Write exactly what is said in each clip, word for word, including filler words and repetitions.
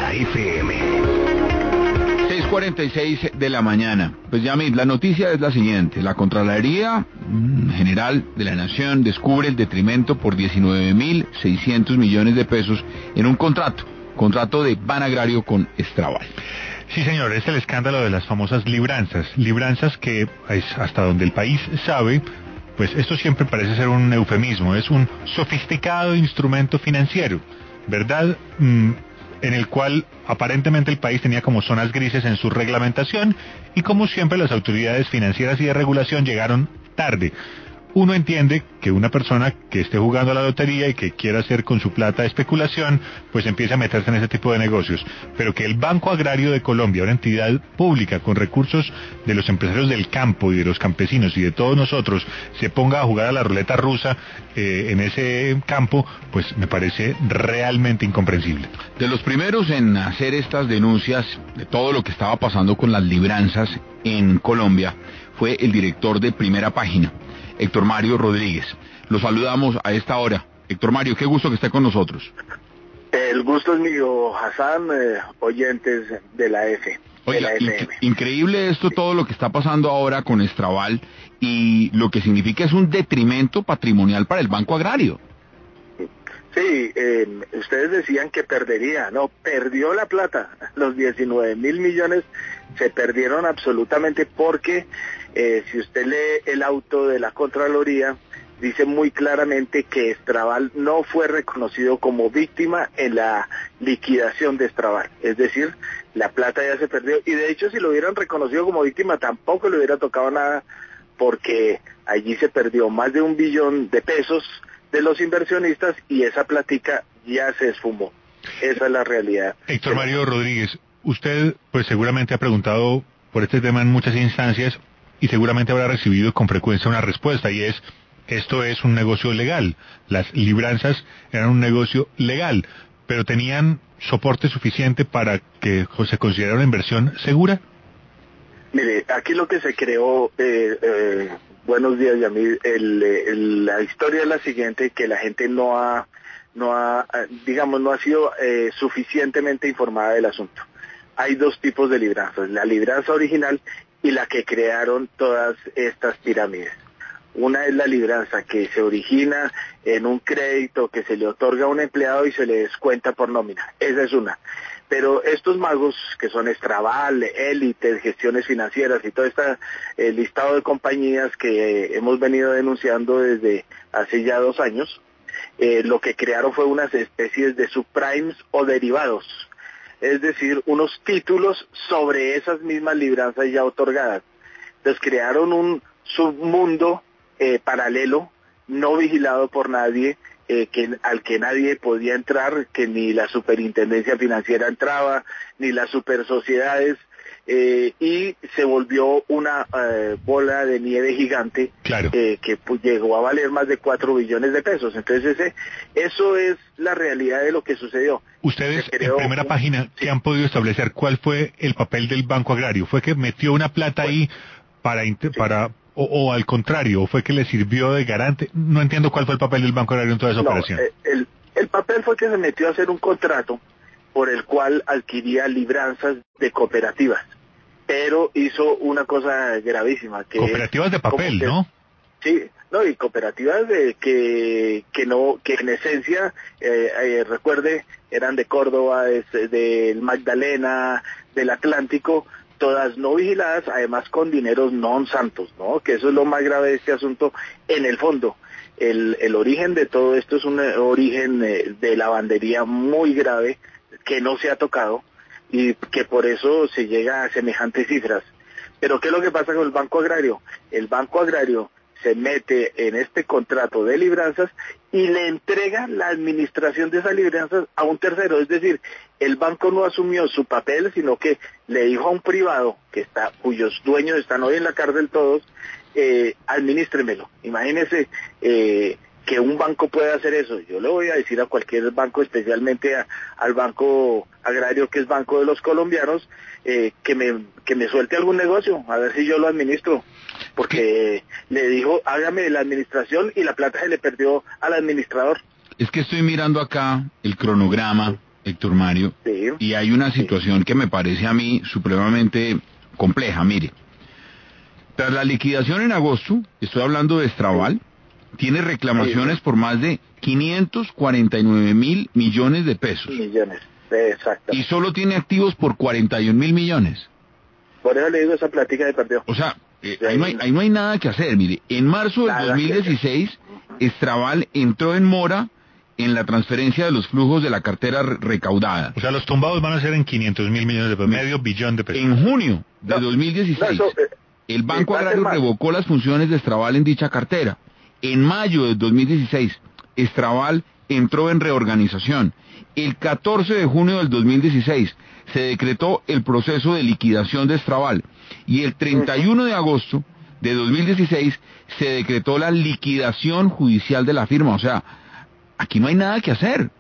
la F M. seis cuarenta y seis de la mañana. Pues ya, la noticia es la siguiente. La Contraloría General de la Nación descubre el detrimento por diecinueve mil seiscientos millones de pesos en un contrato, contrato de Banagrario con Estraval. Sí, señor, es el escándalo de las famosas libranzas. Libranzas que, es hasta donde el país sabe, pues esto siempre parece ser un eufemismo, es un sofisticado instrumento financiero, ¿verdad? Mm, en el cual aparentemente el país tenía como zonas grises en su reglamentación y como siempre las autoridades financieras y de regulación llegaron tarde. Uno entiende que una persona que esté jugando a la lotería y que quiera hacer con su plata especulación, pues empieza a meterse en ese tipo de negocios. Pero que el Banco Agrario de Colombia, una entidad pública con recursos de los empresarios del campo y de los campesinos y de todos nosotros, se ponga a jugar a la ruleta rusa eh, en ese campo, pues me parece realmente incomprensible. De los primeros en hacer estas denuncias de todo lo que estaba pasando con las libranzas en Colombia fue el director de Primera Página, Héctor Mario Rodríguez. Lo saludamos a esta hora. Héctor Mario, qué gusto que esté con nosotros. El gusto es mío, Hassan, eh, oyentes de la F. Oiga, de la F M. Inc- increíble esto, todo lo que está pasando ahora con Estraval y lo que significa es un detrimento patrimonial para el Banco Agrario. Sí, eh, ustedes decían que perdería, no, perdió la plata. Los diecinueve mil millones se perdieron absolutamente porque eh, si usted lee el auto de la Contraloría, dice muy claramente que Estraval no fue reconocido como víctima en la liquidación de Estraval. Es decir, la plata ya se perdió y de hecho si lo hubieran reconocido como víctima tampoco le hubiera tocado nada porque allí se perdió más de un billón de pesos de los inversionistas y esa plática ya se esfumó. Esa es la realidad. Héctor Mario Rodríguez, usted pues seguramente ha preguntado por este tema en muchas instancias y seguramente habrá recibido con frecuencia una respuesta y es, esto es un negocio legal. Las libranzas eran un negocio legal, pero ¿tenían soporte suficiente para que se considerara una inversión segura? Mire, aquí lo que se creó, eh, eh, buenos días, Yamil, el, el, la historia es la siguiente, que la gente no ha, no ha, digamos, no ha sido eh, suficientemente informada del asunto. Hay dos tipos de libranzas, la libranza original y la que crearon todas estas pirámides. Una es la libranza que se origina en un crédito que se le otorga a un empleado y se le descuenta por nómina. Esa es una. Pero estos magos, que son Estraval, Élite, gestiones financieras y todo este eh, listado de compañías que eh, hemos venido denunciando desde hace ya dos años, eh, lo que crearon fue unas especies de subprimes o derivados. Es decir, unos títulos sobre esas mismas libranzas ya otorgadas. Entonces crearon un submundo eh, paralelo, no vigilado por nadie, eh, que, al que nadie podía entrar, que ni la superintendencia financiera entraba, ni las supersociedades, eh, y se volvió una eh, bola de nieve gigante, claro. eh, que pues, llegó a valer más de cuatro billones de pesos. Entonces ese, eso es la realidad de lo que sucedió. Ustedes creó, en Primera Página, sí. ¿qué han podido establecer? ¿Cuál fue el papel del Banco Agrario? ¿Fue que metió una plata Bueno, ahí para... sí. para o, o al contrario, fue que le sirvió de garante? No entiendo cuál fue el papel del Banco Agrario en toda esa no, operación. El, el papel fue que se metió a hacer un contrato por el cual adquiría libranzas de cooperativas, pero hizo una cosa gravísima. Que Cooperativas es de papel, que, ¿no? Sí, no, y cooperativas de que que no que en esencia, eh, eh, recuerde, eran de Córdoba, del de Magdalena, del Atlántico, todas no vigiladas, además con dineros non santos, ¿no? Que eso es lo más grave de este asunto. En el fondo, el, el origen de todo esto es un origen eh, de lavandería muy grave que no se ha tocado y que por eso se llega a semejantes cifras. Pero ¿qué es lo que pasa con el Banco Agrario? El Banco Agrario se mete en este contrato de libranzas y le entrega la administración de esas libranzas a un tercero. Es decir, el banco no asumió su papel, sino que le dijo a un privado, que está, cuyos dueños están hoy en la cárcel todos, eh, administremelo. Imagínese eh, que un banco pueda hacer eso. Yo le voy a decir a cualquier banco, especialmente a, al Banco Agrario, que es Banco de los Colombianos, eh, que me que me suelte algún negocio, a ver si yo lo administro. Porque le dijo, hágame la administración y la plata se le perdió al administrador. Es que estoy mirando acá el cronograma Héctor Mario, Sí. y hay una situación que me parece a mí supremamente compleja. Mire, tras la liquidación en agosto, estoy hablando de Estraval, tiene reclamaciones Sí. por más de quinientos cuarenta y nueve mil millones de pesos. Millones, exacto. Y solo tiene activos por cuarenta y un mil millones. Por eso le digo esa plática de perdió. O sea, eh, ahí, no hay, ahí no hay nada que hacer. Mire, en marzo del Nada dos mil dieciséis, Estraval entró en mora en la transferencia de los flujos de la cartera re- recaudada. O sea, los tumbados van a ser en quinientos mil millones de pesos, medio billón de pesos. En junio de No, dos mil no, dieciséis, eso, eh, el Banco eh, va a ser Agrario más. revocó las funciones de Estraval en dicha cartera. En mayo de dos mil dieciséis, Estraval entró en reorganización. El catorce de junio del dos mil dieciséis se decretó el proceso de liquidación de Estraval y el treinta y uno de agosto de dos mil dieciséis se decretó la liquidación judicial de la firma. O sea, aquí no hay nada que hacer.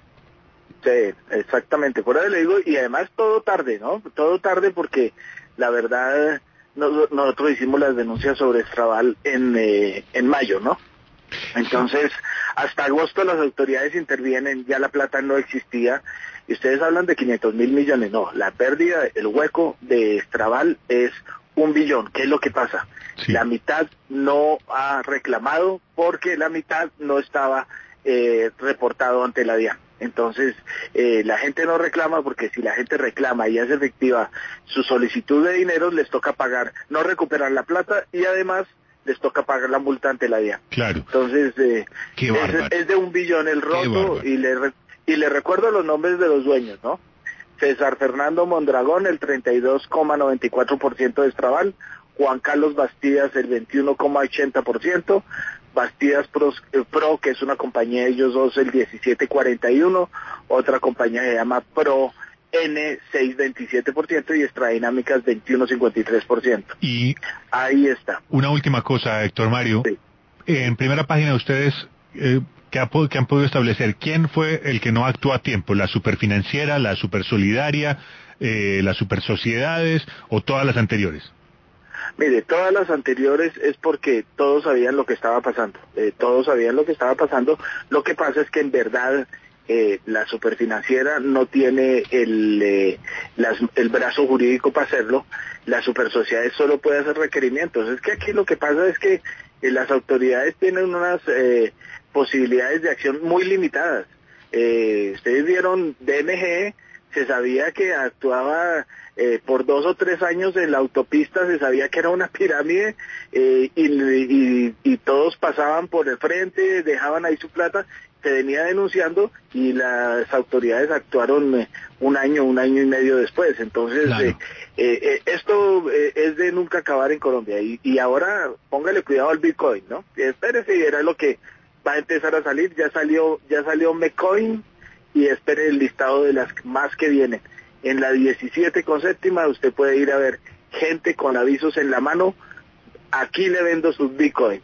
Sí, exactamente. Por eso le digo, y además todo tarde, ¿no? Todo tarde porque la verdad no- nosotros hicimos las denuncias sobre Estraval en, eh, en mayo, ¿no? Entonces, hasta agosto las autoridades intervienen, ya la plata no existía, y ustedes hablan de quinientos mil millones, no, la pérdida, el hueco de Estraval es un billón. ¿Qué es lo que pasa? Sí. La mitad no ha reclamado porque la mitad no estaba eh, reportado ante la DIAN. Entonces, eh, la gente no reclama porque si la gente reclama y hace efectiva su solicitud de dinero, les toca pagar, no recuperar la plata y además les toca pagar la multa ante la DIAN. Claro. Entonces, eh, Qué es, bárbaro. es de un billón el Qué roto bárbaro. y le, re- y le recuerdo los nombres de los dueños, ¿no? César Fernando Mondragón, el treinta y dos coma noventa y cuatro por ciento de Estraval, Juan Carlos Bastidas, el veintiuno coma ochenta por ciento, Bastidas Pro, eh, Pro, que es una compañía de ellos dos, el diecisiete coma cuarenta y uno, otra compañía se llama Pro N, seis coma veintisiete por ciento y Extradinámicas veintiuno coma cincuenta y tres por ciento. Y Ahí está. una última cosa, Héctor Mario. Sí. En primera página de ustedes, eh, ¿qué, ha po- qué han podido establecer? ¿Quién fue el que no actuó a tiempo? ¿La superfinanciera, la supersolidaria, eh, las supersociedades o todas las anteriores? Mire, todas las anteriores es porque todos sabían lo que estaba pasando, eh, todos sabían lo que estaba pasando, lo que pasa es que en verdad eh, la superfinanciera no tiene el, eh, las, el brazo jurídico para hacerlo, las supersociedades solo puede hacer requerimientos, es que aquí lo que pasa es que eh, las autoridades tienen unas eh, posibilidades de acción muy limitadas. Eh, ustedes vieron D M G, se sabía que actuaba eh, por dos o tres años en la autopista, se sabía que era una pirámide eh, y, y, y todos pasaban por el frente, dejaban ahí su plata, se venía denunciando y las autoridades actuaron eh, un año, un año y medio después. Entonces, Claro. eh, eh, eh, esto eh, es de nunca acabar en Colombia y, y ahora póngale cuidado al Bitcoin, ¿no? Y espérese y verá lo que va a empezar a salir, ya salió, ya salió Mecoin, y espere el listado de las más que vienen. En la diecisiete con séptima usted puede ir a ver gente con avisos en la mano, aquí le vendo sus bitcoins.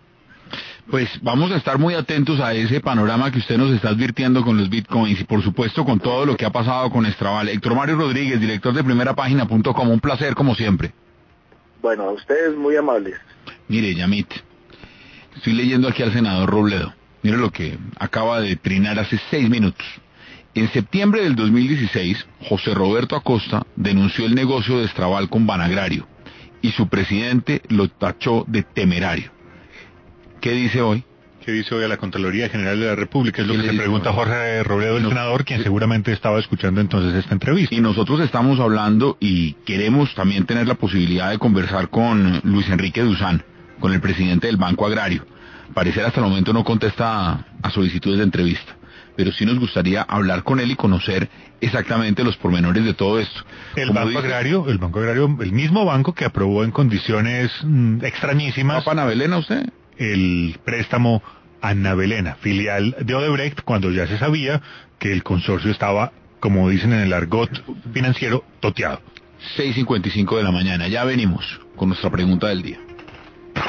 Pues vamos a estar muy atentos a ese panorama que usted nos está advirtiendo con los bitcoins y por supuesto con todo lo que ha pasado con Estraval. Héctor Mario Rodríguez, director de primera página punto com, un placer como siempre. Bueno, a ustedes muy amables. Mire, Yamit, estoy leyendo aquí al senador Robledo. Mire lo que acaba de trinar hace seis minutos. En septiembre del dos mil dieciséis, José Roberto Acosta denunció el negocio de Estraval con Banagrario y su presidente lo tachó de temerario. ¿Qué dice hoy? ¿Qué dice hoy a la Contraloría General de la República? Es lo ¿Qué que le se dice pregunta hoy? Jorge Robledo, el No. senador, quien seguramente estaba escuchando entonces esta entrevista. Y nosotros estamos hablando y queremos también tener la posibilidad de conversar con Luis Enrique Duzán, con el presidente del Banco Agrario. Parecer hasta el momento no contesta a, a solicitudes de entrevista, pero sí nos gustaría hablar con él y conocer exactamente los pormenores de todo esto. El Como Banco dice, Agrario, el Banco Agrario, el mismo banco que aprobó en condiciones mm, extrañísimas ¿Papa Navelena usted? el préstamo a Navelena, filial de Odebrecht, cuando ya se sabía que el consorcio estaba, como dicen en el argot financiero, toteado. seis cincuenta y cinco de la mañana, ya venimos con nuestra pregunta del día.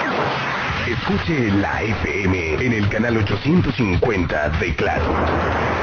Escuche la F M en el canal ochocientos cincuenta de Claro.